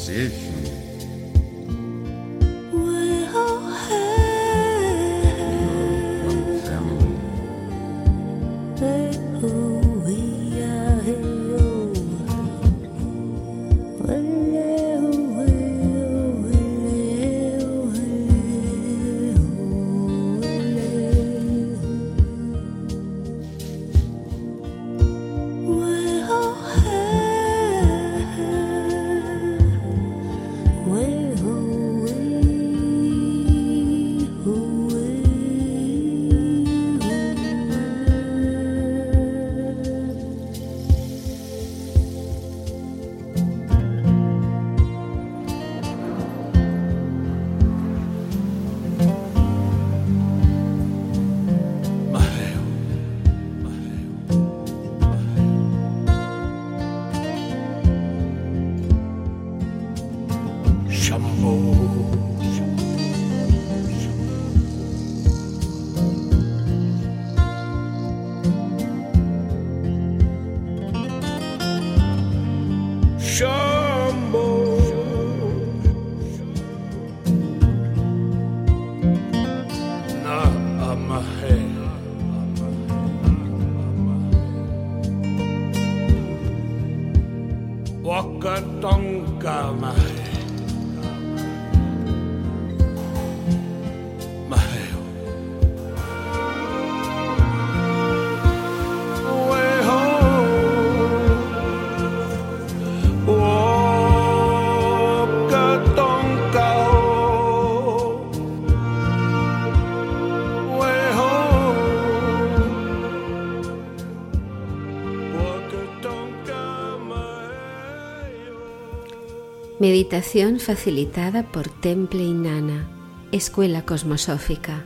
Meditación facilitada por Temple Inanna, Escuela Cosmosófica,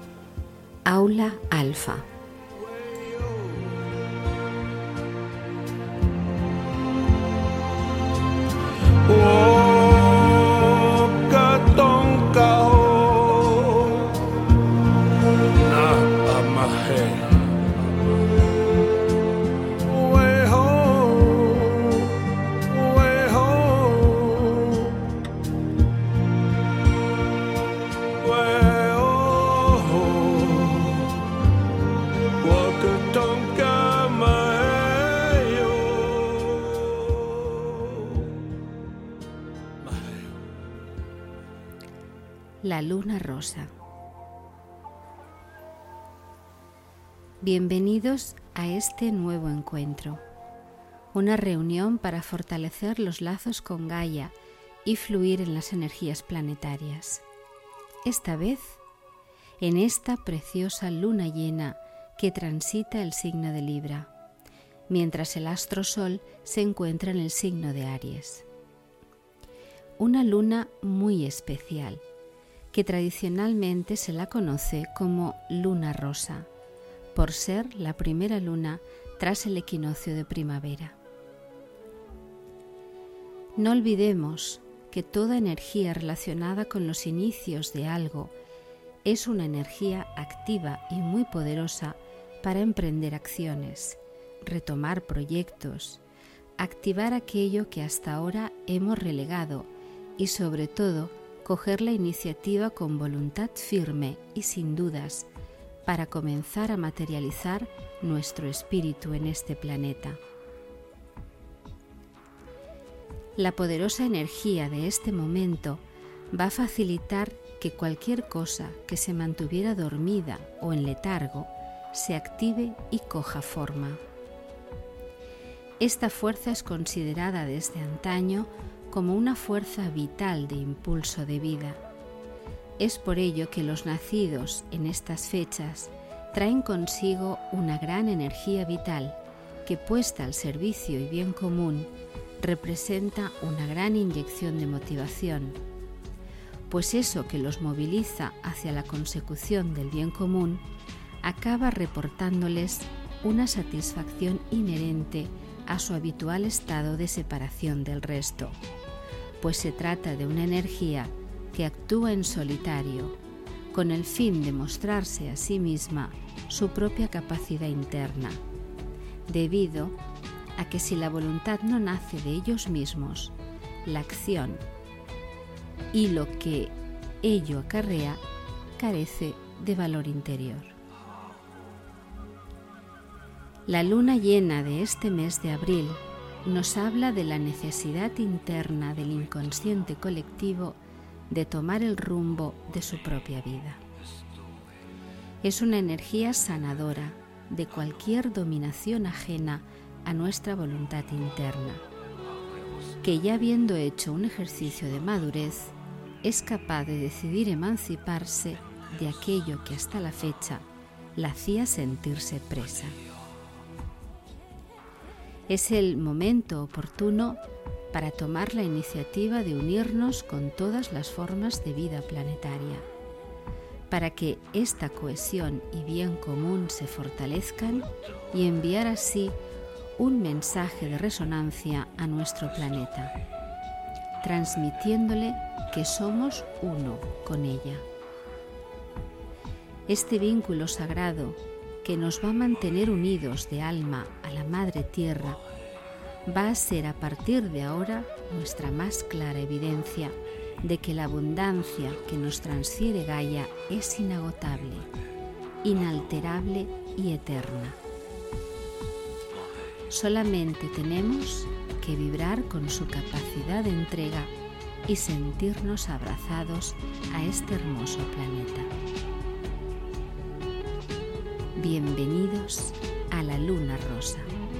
Aula Alfa. La luna rosa. Bienvenidos a este nuevo encuentro, una reunión para fortalecer los lazos con Gaia y fluir en las energías planetarias. Esta vez, en esta preciosa luna llena que transita el signo de Libra, mientras el astro Sol se encuentra en el signo de Aries. Una luna muy especial, que tradicionalmente se la conoce como luna rosa, por ser la primera luna tras el equinoccio de primavera. No olvidemos que toda energía relacionada con los inicios de algo es una energía activa y muy poderosa para emprender acciones, retomar proyectos, activar aquello que hasta ahora hemos relegado y sobre todo coger la iniciativa con voluntad firme y sin dudas para comenzar a materializar nuestro espíritu en este planeta. La poderosa energía de este momento va a facilitar que cualquier cosa que se mantuviera dormida o en letargo se active y coja forma. Esta fuerza es considerada desde antaño como una fuerza vital de impulso de vida. Es por ello que los nacidos en estas fechas traen consigo una gran energía vital que, puesta al servicio y bien común, representa una gran inyección de motivación, pues eso que los moviliza hacia la consecución del bien común acaba reportándoles una satisfacción inherente a su habitual estado de separación del resto, pues se trata de una energía que actúa en solitario, con el fin de mostrarse a sí misma su propia capacidad interna, debido a que si la voluntad no nace de ellos mismos, la acción, y lo que ello acarrea carece de valor interior. La luna llena de este mes de abril nos habla de la necesidad interna del inconsciente colectivo de tomar el rumbo de su propia vida. Es una energía sanadora de cualquier dominación ajena a nuestra voluntad interna, que ya habiendo hecho un ejercicio de madurez, es capaz de decidir emanciparse de aquello que hasta la fecha la hacía sentirse presa. Es el momento oportuno para tomar la iniciativa de unirnos con todas las formas de vida planetaria, para que esta cohesión y bien común se fortalezcan y enviar así un mensaje de resonancia a nuestro planeta, transmitiéndole que somos uno con ella. Este vínculo sagrado que nos va a mantener unidos de alma a la Madre Tierra va a ser a partir de ahora nuestra más clara evidencia de que la abundancia que nos transfiere Gaia es inagotable, inalterable y eterna. Solamente tenemos que vibrar con su capacidad de entrega y sentirnos abrazados a este hermoso planeta. Bienvenidos a la Luna Rosa.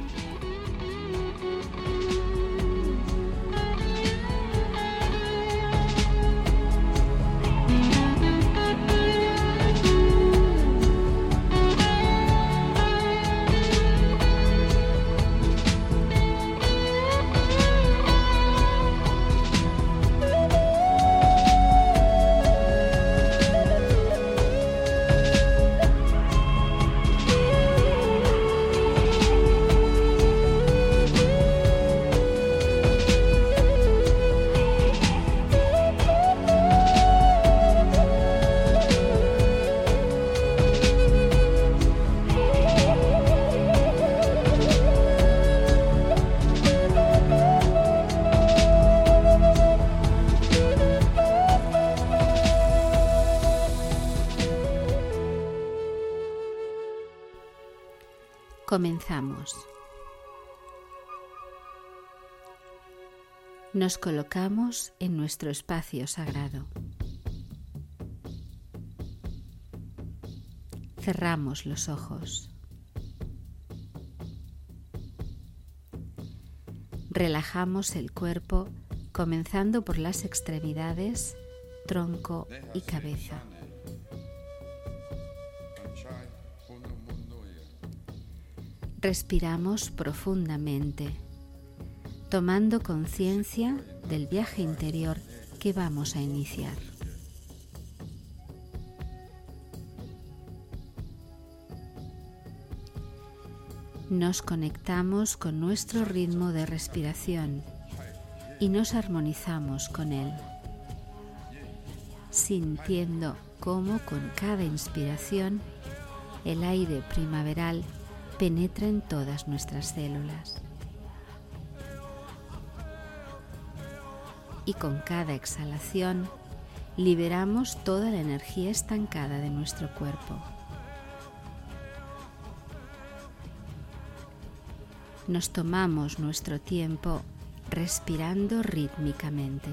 Comenzamos. Nos colocamos en nuestro espacio sagrado. Cerramos los ojos. Relajamos el cuerpo, comenzando por las extremidades, tronco y cabeza. Respiramos profundamente, tomando conciencia del viaje interior que vamos a iniciar. Nos conectamos con nuestro ritmo de respiración y nos armonizamos con él, sintiendo cómo con cada inspiración el aire primaveral penetra en todas nuestras células. Y con cada exhalación liberamos toda la energía estancada de nuestro cuerpo. Nos tomamos nuestro tiempo respirando rítmicamente.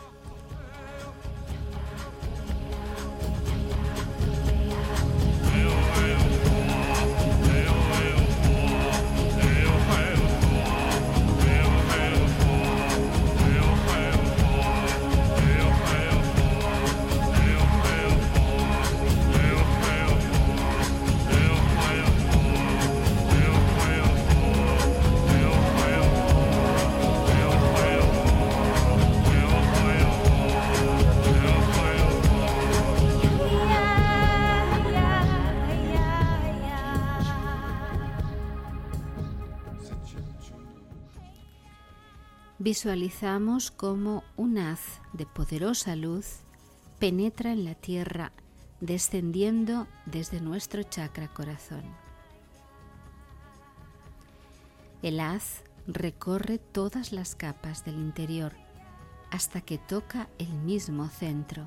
Visualizamos cómo un haz de poderosa luz penetra en la tierra, descendiendo desde nuestro chakra corazón. El haz recorre todas las capas del interior, hasta que toca el mismo centro.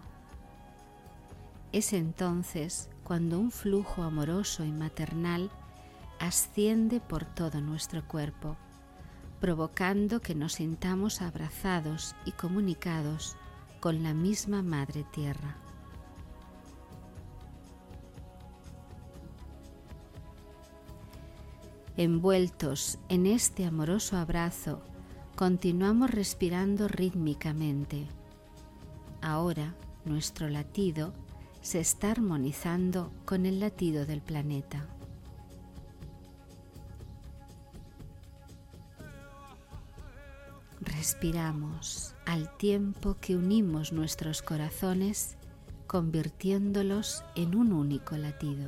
Es entonces cuando un flujo amoroso y maternal asciende por todo nuestro cuerpo, provocando que nos sintamos abrazados y comunicados con la misma Madre Tierra. Envueltos en este amoroso abrazo, continuamos respirando rítmicamente. Ahora nuestro latido se está armonizando con el latido del planeta. Respiramos al tiempo que unimos nuestros corazones, convirtiéndolos en un único latido.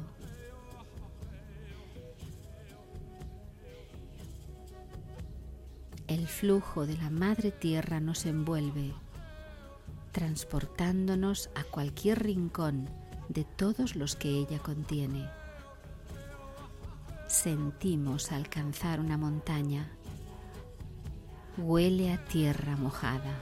El flujo de la Madre Tierra nos envuelve, transportándonos a cualquier rincón de todos los que ella contiene. Sentimos alcanzar una montaña. Huele a tierra mojada.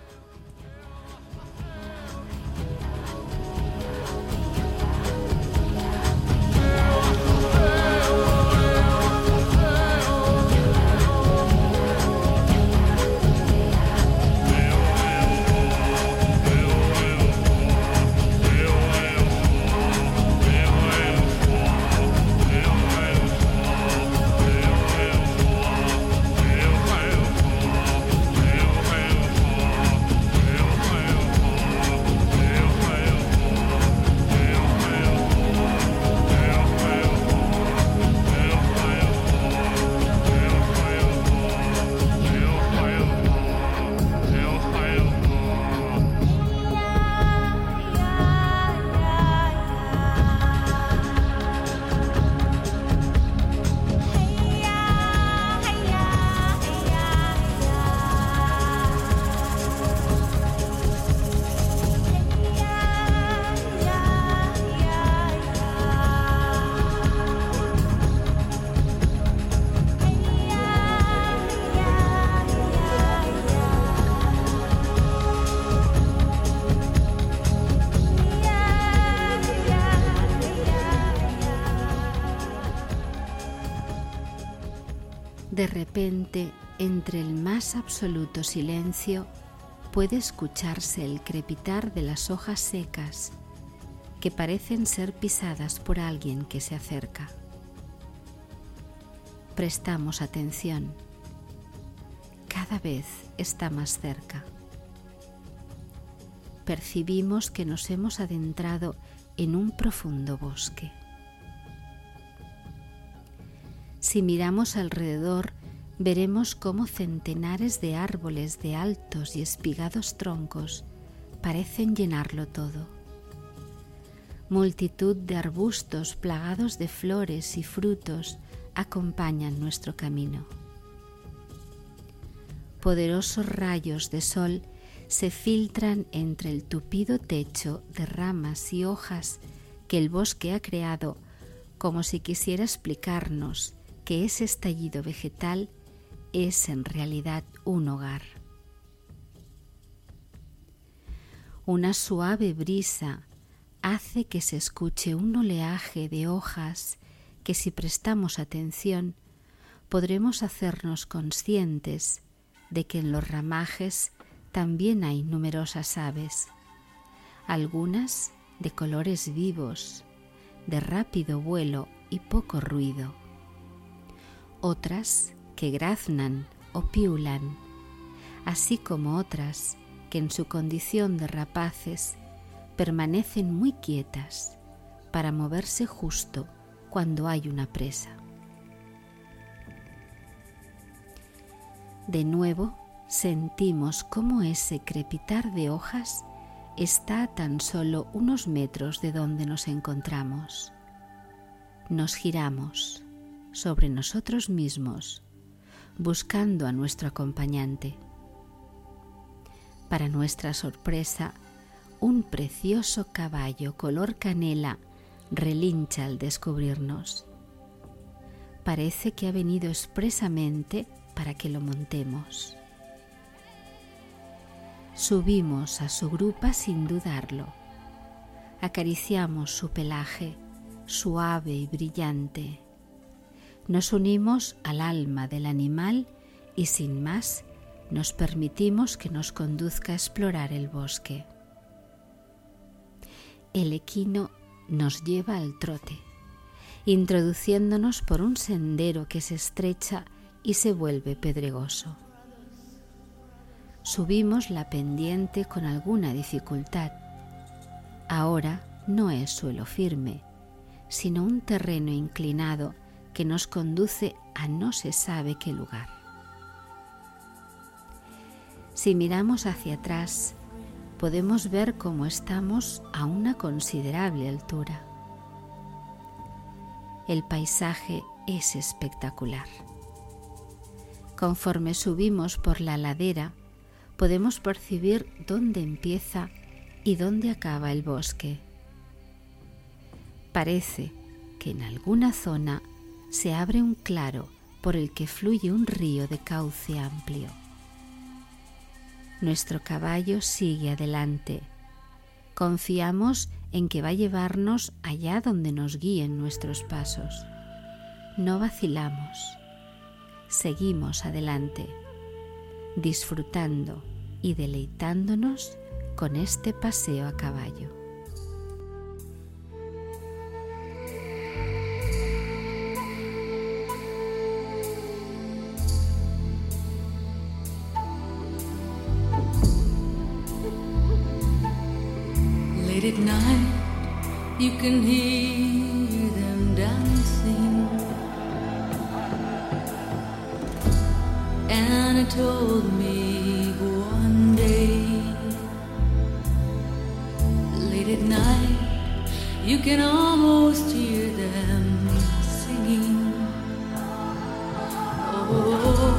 De repente, entre el más absoluto silencio, puede escucharse el crepitar de las hojas secas que parecen ser pisadas por alguien que se acerca. Prestamos atención. Cada vez está más cerca. Percibimos que nos hemos adentrado en un profundo bosque. Si miramos alrededor, veremos cómo centenares de árboles de altos y espigados troncos parecen llenarlo todo. Multitud de arbustos plagados de flores y frutos acompañan nuestro camino. Poderosos rayos de sol se filtran entre el tupido techo de ramas y hojas que el bosque ha creado, como si quisiera explicarnos que ese estallido vegetal es en realidad un hogar. Una suave brisa hace que se escuche un oleaje de hojas que, si prestamos atención, podremos hacernos conscientes de que en los ramajes también hay numerosas aves, algunas de colores vivos, de rápido vuelo y poco ruido, otras que graznan o piulan, así como otras que en su condición de rapaces permanecen muy quietas para moverse justo cuando hay una presa. De nuevo sentimos cómo ese crepitar de hojas está a tan solo unos metros de donde nos encontramos. Nos giramos sobre nosotros mismos, buscando a nuestro acompañante. Para nuestra sorpresa, un precioso caballo color canela relincha al descubrirnos. Parece que ha venido expresamente para que lo montemos. Subimos a su grupa sin dudarlo. Acariciamos su pelaje, suave y brillante. Nos unimos al alma del animal y sin más nos permitimos que nos conduzca a explorar el bosque. El equino nos lleva al trote, introduciéndonos por un sendero que se estrecha y se vuelve pedregoso. Subimos la pendiente con alguna dificultad. Ahora no es suelo firme, sino un terreno inclinado que nos conduce a no se sabe qué lugar. Si miramos hacia atrás, podemos ver cómo estamos a una considerable altura. El paisaje es espectacular. Conforme subimos por la ladera, podemos percibir dónde empieza y dónde acaba el bosque. Parece que en alguna zona se abre un claro por el que fluye un río de cauce amplio. Nuestro caballo sigue adelante. Confiamos en que va a llevarnos allá donde nos guíen nuestros pasos. No vacilamos. Seguimos adelante, disfrutando y deleitándonos con este paseo a caballo. Late at night, you can hear them dancing. Anna told me one day, late at night, you can almost hear them singing. Oh,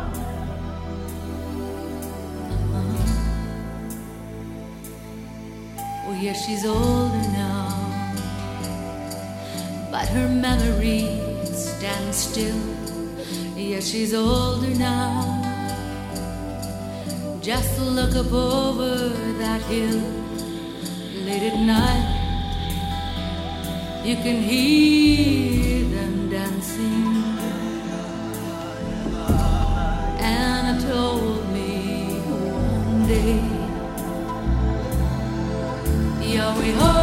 oh yeah, she's older now, but her memory stands still. Yeah, she's older now. Just look up over that hill. Late at night, you can hear them dancing. Anna told me one day, yo-ho,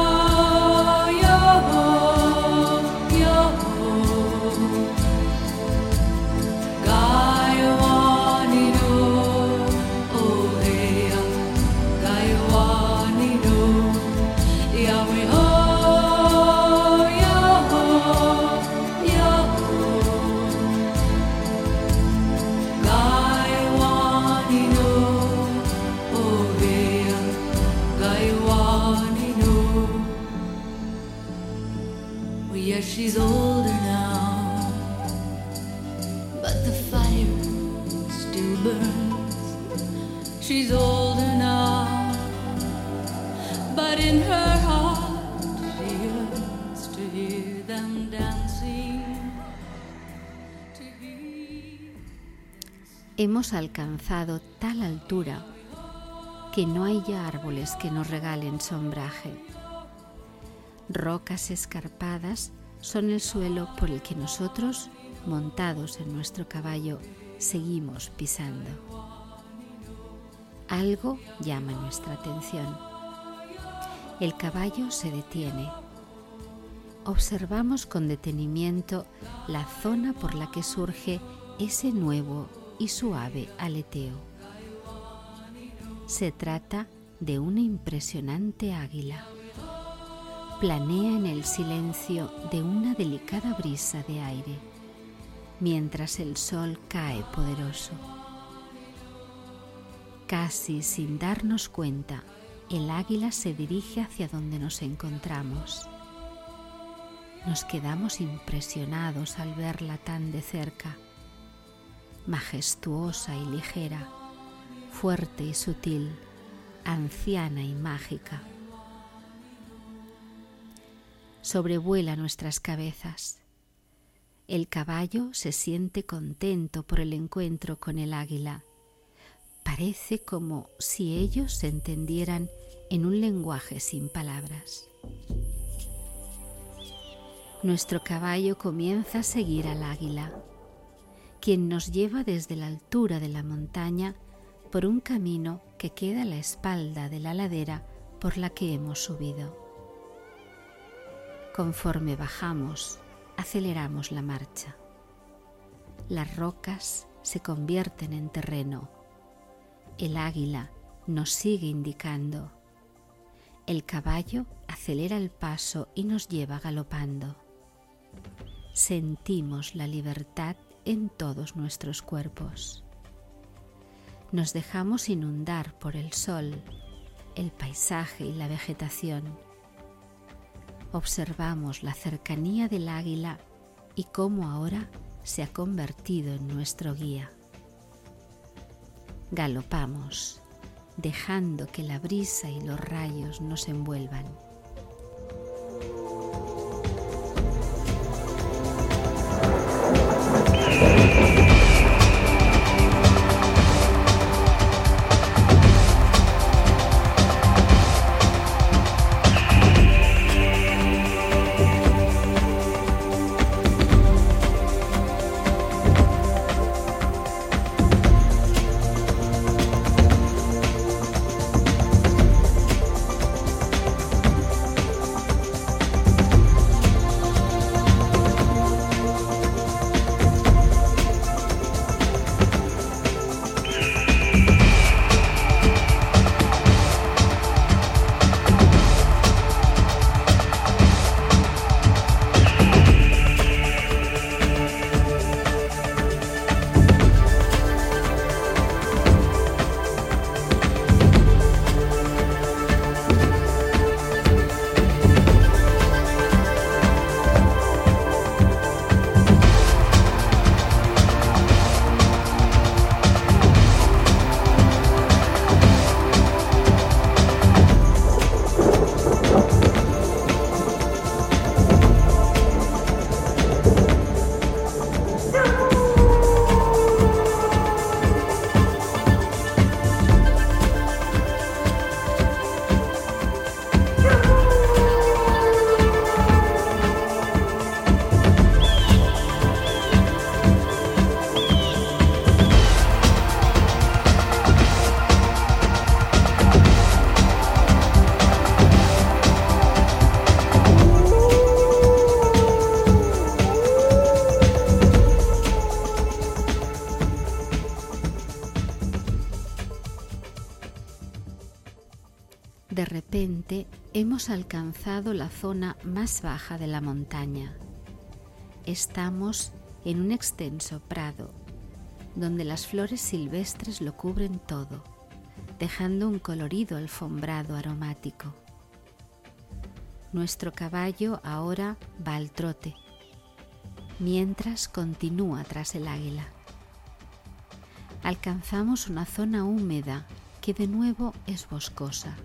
she's older now, but the fire still burns. She's older now, but in her heart she yearns to hear them dancing. Hemos alcanzado tal altura que no hay ya árboles que nos regalen sombraje. Rocas escarpadas son el suelo por el que nosotros, montados en nuestro caballo, seguimos pisando. Algo llama nuestra atención. El caballo se detiene. Observamos con detenimiento la zona por la que surge ese nuevo y suave aleteo. Se trata de una impresionante águila. Planea en el silencio de una delicada brisa de aire, mientras el sol cae poderoso. Casi sin darnos cuenta, el águila se dirige hacia donde nos encontramos. Nos quedamos impresionados al verla tan de cerca, majestuosa y ligera, fuerte y sutil, anciana y mágica. Sobrevuela nuestras cabezas. El caballo se siente contento por el encuentro con el águila, Parece como si ellos se entendieran en un lenguaje sin palabras. Nuestro caballo comienza a seguir al águila, quien nos lleva desde la altura de la montaña por un camino que queda a la espalda de la ladera por la que hemos subido. Conforme bajamos, aceleramos la marcha. Las rocas se convierten en terreno. El águila nos sigue indicando. El caballo acelera el paso y nos lleva galopando. Sentimos la libertad en todos nuestros cuerpos. Nos dejamos inundar por el sol, el paisaje y la vegetación. Observamos la cercanía del águila y cómo ahora se ha convertido en nuestro guía. Galopamos, dejando que la brisa y los rayos nos envuelvan. De repente hemos alcanzado la zona más baja de la montaña. Estamos en un extenso prado, donde las flores silvestres lo cubren todo, dejando un colorido alfombrado aromático. Nuestro caballo ahora va al trote, mientras continúa tras el águila. Alcanzamos una zona húmeda que de nuevo es boscosa.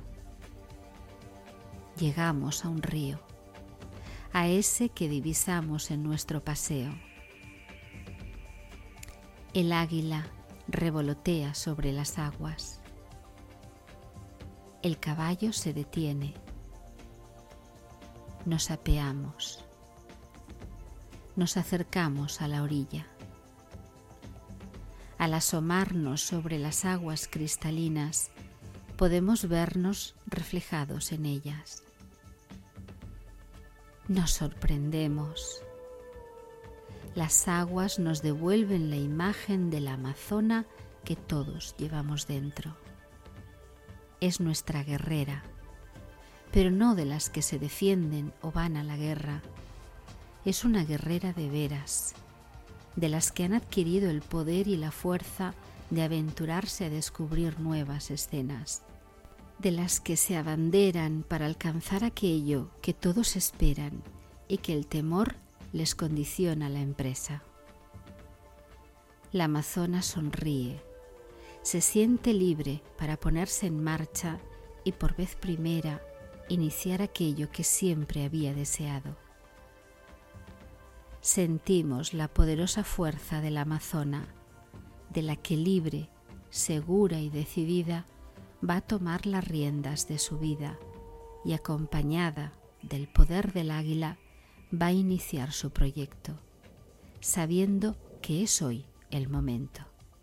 Llegamos a un río, a ese que divisamos en nuestro paseo. El águila revolotea sobre las aguas. El caballo se detiene. Nos apeamos. Nos acercamos a la orilla. Al asomarnos sobre las aguas cristalinas, podemos vernos reflejados en ellas. Nos sorprendemos. Las aguas nos devuelven la imagen de la amazona que todos llevamos dentro. Es nuestra guerrera, pero no de las que se defienden o van a la guerra. Es una guerrera de veras, de las que han adquirido el poder y la fuerza de aventurarse a descubrir nuevas escenas, de las que se abanderan para alcanzar aquello que todos esperan y que el temor les condiciona la empresa. La amazona sonríe, se siente libre para ponerse en marcha y por vez primera iniciar aquello que siempre había deseado. Sentimos la poderosa fuerza de la amazona, de la que libre segura y decidida, va a tomar las riendas de su vida y, acompañada del poder del águila, va a iniciar su proyecto, sabiendo que es hoy el momento.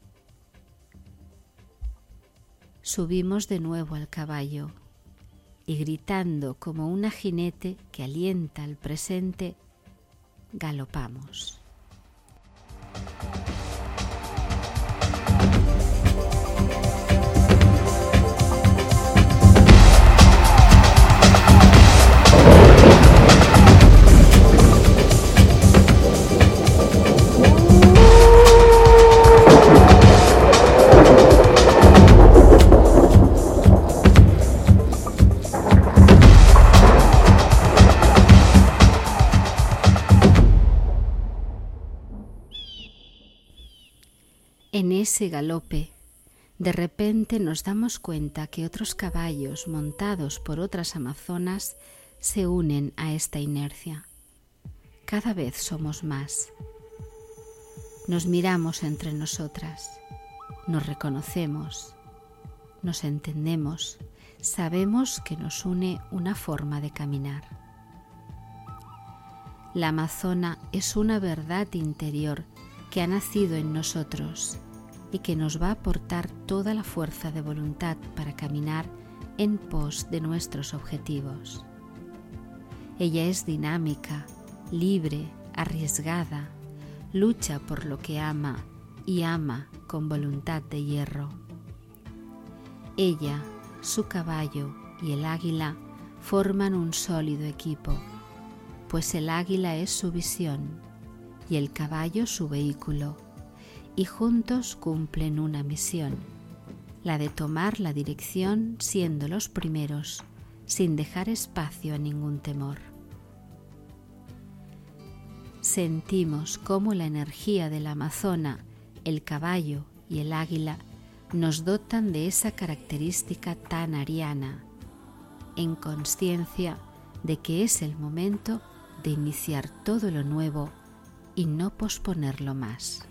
Subimos de nuevo al caballo y, gritando como una jinete que alienta al presente, galopamos. En ese galope, de repente nos damos cuenta que otros caballos montados por otras amazonas se unen a esta inercia. Cada vez somos más. Nos miramos entre nosotras, nos reconocemos, nos entendemos, sabemos que nos une una forma de caminar. La amazona es una verdad interior que ha nacido en nosotros y que nos va a aportar toda la fuerza de voluntad para caminar en pos de nuestros objetivos. Ella es dinámica, libre, arriesgada, lucha por lo que ama y ama con voluntad de hierro. Ella, su caballo y el águila forman un sólido equipo, pues el águila es su visión y el caballo su vehículo, y juntos cumplen una misión, la de tomar la dirección siendo los primeros, sin dejar espacio a ningún temor. Sentimos cómo la energía de la amazona, el caballo y el águila nos dotan de esa característica tan ariana, en consciencia de que es el momento de iniciar todo lo nuevo y no posponerlo más.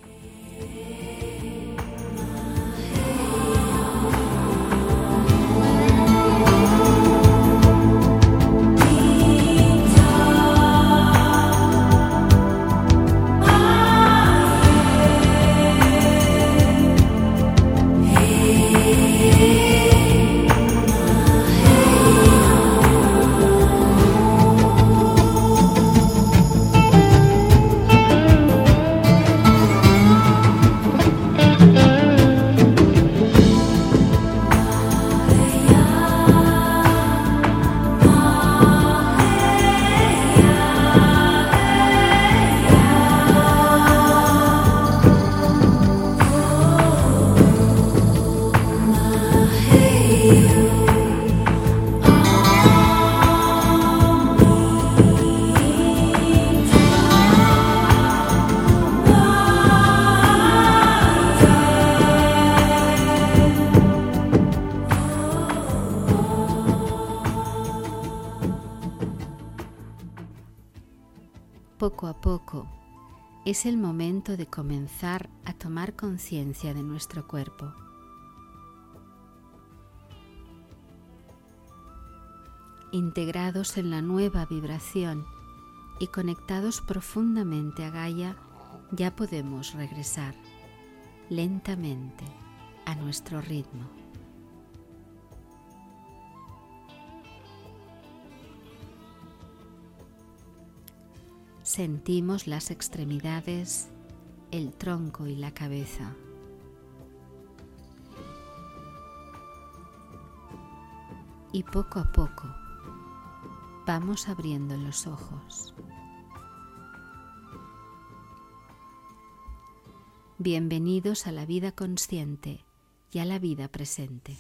Poco a poco, es el momento de comenzar a tomar conciencia de nuestro cuerpo. Integrados en la nueva vibración y conectados profundamente a Gaia, ya podemos regresar lentamente a nuestro ritmo. Sentimos las extremidades, el tronco y la cabeza. Y poco a poco vamos abriendo los ojos. Bienvenidos a la vida consciente y a la vida presente.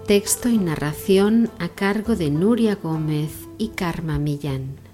Texto y narración a cargo de Nuria Gómez y Karma Millán.